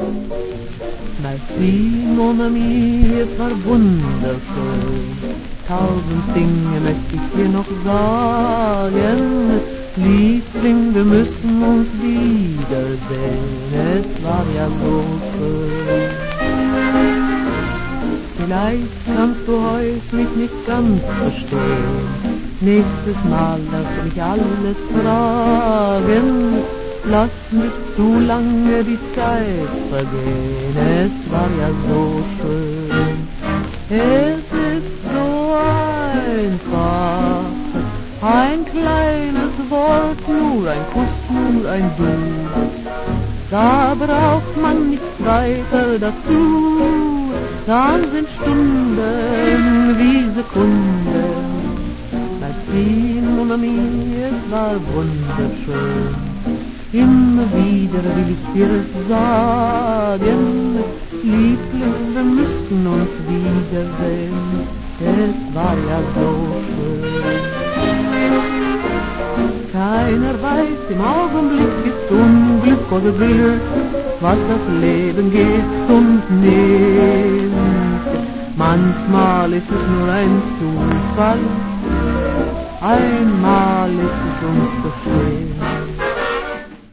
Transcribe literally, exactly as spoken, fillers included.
Mal ziehen ohne mir, es war wunderschön. Tausend Dinge möchte ich dir noch sagen. Liebling, wir müssen uns wiedersehen, es war ja so schön. Vielleicht kannst du heute mich nicht ganz verstehen. Nächstes Mal darfst du mich alles fragen. Lass nicht zu lange die Zeit vergehen, es war ja so schön. Es ist so einfach, ein kleines Wort, nur ein Kuss, nur ein Du. Da braucht man nichts weiter dazu, dann sind Stunden wie Sekunden. Martin und mir, es war wunderschön. Immer wieder will ich dir es sagen, Liebling, wir müssten uns wiedersehen, es war ja so schön. Keiner weiß im Augenblick ist Unglück oder Glück, was das Leben gibt und nimmt. Manchmal ist es nur ein Zufall, einmal ist es uns so schön.